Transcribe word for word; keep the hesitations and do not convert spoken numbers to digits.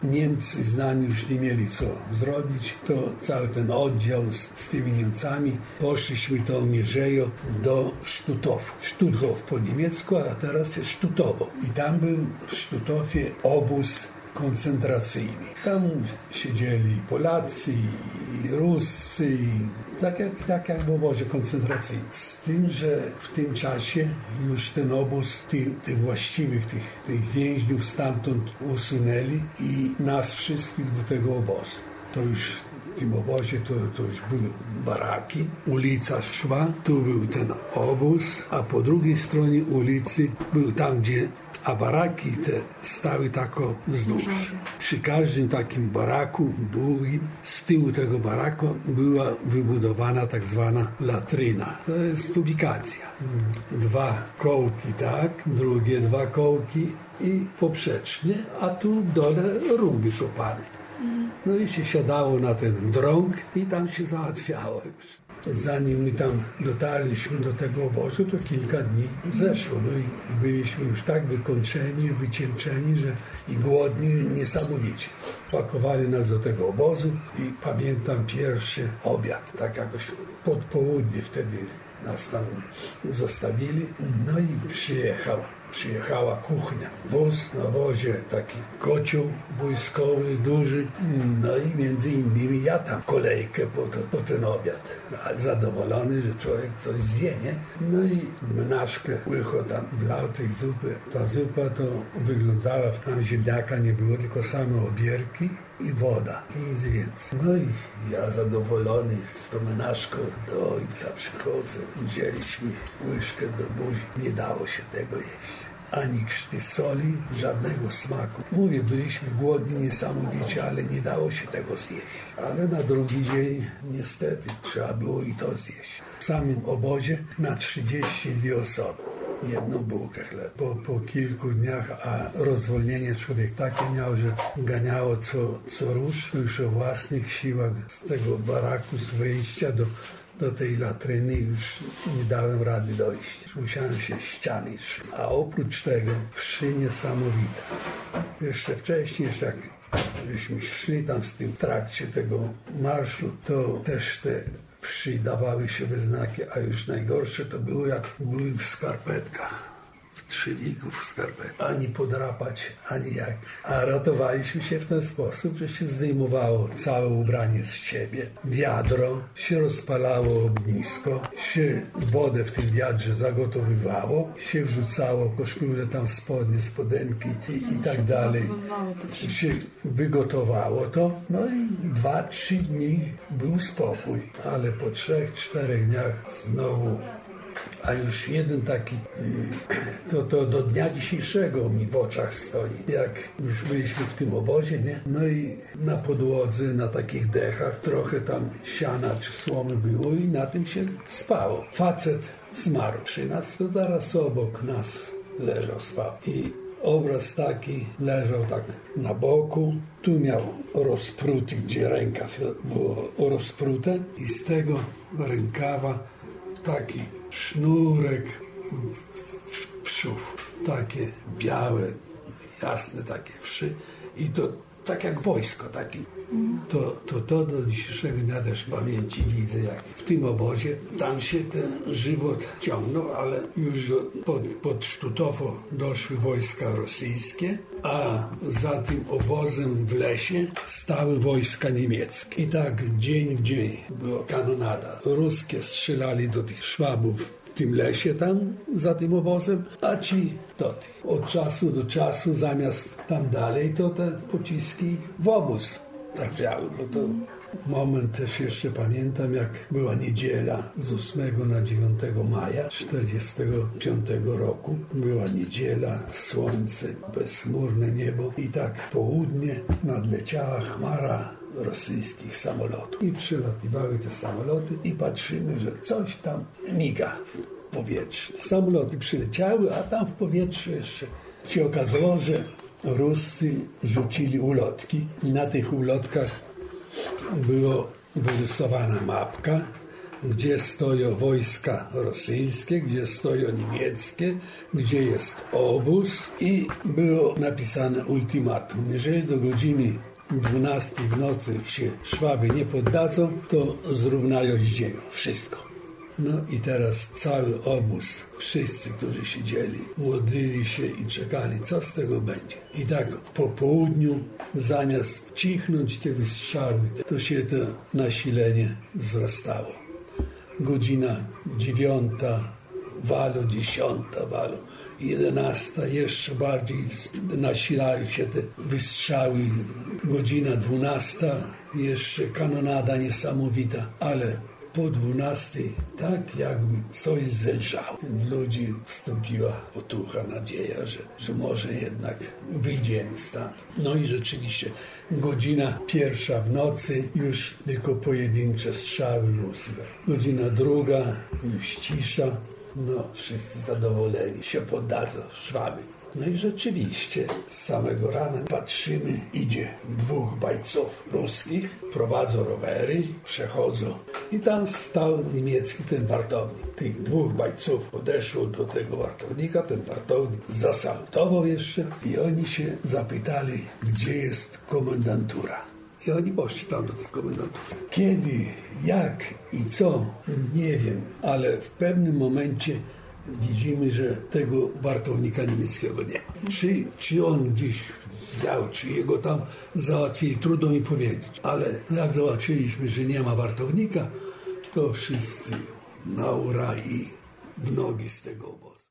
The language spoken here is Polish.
Niemcy z nami już nie mieli co zrobić, to cały ten oddział z, z tymi Niemcami poszliśmy tą mierzeją do Stutthof. Stutthof po niemiecku, a teraz jest Stutowo. I tam był w Stuttofie obóz koncentracyjny. Tam siedzieli Polacy, i Ruscy, i tak jak, tak jak w obozie koncentracyjnym. Z tym, że w tym czasie już ten obóz, tych, tych właściwych, tych, tych więźniów stamtąd usunęli i nas wszystkich do tego obozu. To już w tym obozie to, to już były baraki, ulica szła, tu był ten obóz, a po drugiej stronie ulicy był tam, gdzie a baraki te stały tako wzdłuż. Przy każdym takim baraku długim, z tyłu tego baraku była wybudowana tak zwana latryna. To jest ubikacja. Dwa kołki tak, drugie dwa kołki i poprzecznie, a tu w dole ruby kopane. No i się siadało na ten drąg i tam się załatwiało już. Zanim my tam dotarliśmy do tego obozu, to kilka dni zeszło. No i byliśmy już tak wykończeni, wycieńczeni, że i głodni niesamowicie. Pakowali nas do tego obozu i pamiętam pierwszy obiad. Tak jakoś pod południe wtedy nas tam zostawili. No i przyjechał. Przyjechała kuchnia. Wóz, na wozie taki kocioł wojskowy, duży. No i między innymi ja tam kolejkę po, to, po ten obiad. Ale zadowolony, że człowiek coś zje, nie? No i mnaszkę łycho tam wlał tej zupy. Ta zupa to wyglądała, tam ziemniaka nie było, tylko same obierki i woda, i nic więcej. No i ja zadowolony z tą mnaszką do ojca przychodzę. Wzięliśmy łyżkę do buzi. Nie dało się tego jeść. Ani krzty soli, żadnego smaku. Mówię, byliśmy głodni niesamowicie, ale nie dało się tego zjeść. Ale na drugi dzień niestety trzeba było i to zjeść. W samym obozie na trzydzieści dwie osoby. Jedną bułkę chleba. Po, po kilku dniach, a rozwolnienie człowiek takie miał, że ganiało co, co rusz, już o własnych siłach z tego baraku, z wyjścia do, do tej latryny już nie dałem rady dojść. Musiałem się ściany szli. A oprócz tego wszy niesamowite. Jeszcze wcześniej, jeszcze jak żeśmy szli tam w tym trakcie tego marszu, to też te wszy dawały się we znaki, a już najgorsze to było, jak były w skarpetkach. W trzyliku w skarpetkach. Ani podrapać, ani jak. A ratowaliśmy się w ten sposób, że się zdejmowało całe ubranie z siebie. Wiadro, się rozpalało ognisko, się wodę w tym wiadrze zagotowywało, się wrzucało koszulę tam, spodnie, spodenki i, i tak dalej. Się wygotowało to. No i dwa, trzy dni był spokój. Ale po trzech, czterech dniach znowu. A już jeden taki, to, to do dnia dzisiejszego mi w oczach stoi, jak już byliśmy w tym obozie, nie? No i na podłodze, na takich dechach trochę tam siana czy słomy było i na tym się spało. Facet zmarł przy nas, to zaraz obok nas leżał, spał. I obraz taki leżał tak na boku, tu miał rozpruty, gdzie rękaw było rozprute i z tego rękawa taki sznurek wszów, takie białe, jasne takie wszy i to tak jak wojsko takie. To, to, to do dzisiejszego dnia też w pamięci widzę, jak w tym obozie, tam się ten żywot ciągnął, ale już do, pod, pod Stuttofo doszły wojska rosyjskie, a za tym obozem w lesie stały wojska niemieckie. I tak dzień w dzień była kanonada. Ruskie strzelali do tych Szwabów w tym lesie tam, za tym obozem, a ci do tych. Od czasu do czasu, zamiast tam dalej, to te pociski w obóz trafiały. No to moment też jeszcze pamiętam, jak była niedziela z ósmego na dziewiątego maja czterdziestego piątego roku. Była niedziela, słońce, bezchmurne niebo i tak południe nadleciała chmara rosyjskich samolotów. I przylatywały te samoloty i patrzymy, że coś tam miga w powietrzu. Te samoloty przyleciały, a tam w powietrzu jeszcze się okazało, że Ruscy rzucili ulotki i na tych ulotkach była wyrysowana mapka, gdzie stoją wojska rosyjskie, gdzie stoją niemieckie, gdzie jest obóz i było napisane ultimatum. Jeżeli do godziny dwunastej w nocy się Szwaby nie poddadzą, to zrównają z ziemią. Wszystko. No i teraz cały obóz, wszyscy, którzy siedzieli, modlili się i czekali, co z tego będzie. I tak po południu, zamiast cichnąć te wystrzały, to się to nasilenie wzrastało. Godzina dziewiąta, walo, dziesiąta, walo, jedenasta, jeszcze bardziej nasilają się te wystrzały. Godzina dwunasta, jeszcze kanonada niesamowita, ale po dwunastej tak jakby coś zelżało. W ludzi wstąpiła otucha, nadzieja, że, że może jednak wyjdziemy stąd. No i rzeczywiście godzina pierwsza w nocy, już tylko pojedyncze strzały Rusy. Godzina druga, już cisza. No, wszyscy zadowoleni, się poddadzą Szwaby. No i rzeczywiście z samego rana patrzymy, idzie dwóch bajców ruskich, prowadzą rowery, przechodzą i tam stał niemiecki ten wartownik. Tych dwóch bajców podeszło do tego wartownika, ten wartownik zasalutował jeszcze i oni się zapytali, gdzie jest komendantura. I oni poszli tam do tej komendantury. Kiedy, jak i co, nie wiem, ale w pewnym momencie widzimy, że tego wartownika niemieckiego nie. Czy, czy on gdzieś zwiał, czy jego tam załatwili, trudno mi powiedzieć. Ale jak zobaczyliśmy, że nie ma wartownika, to wszyscy na ura i w nogi z tego obozu.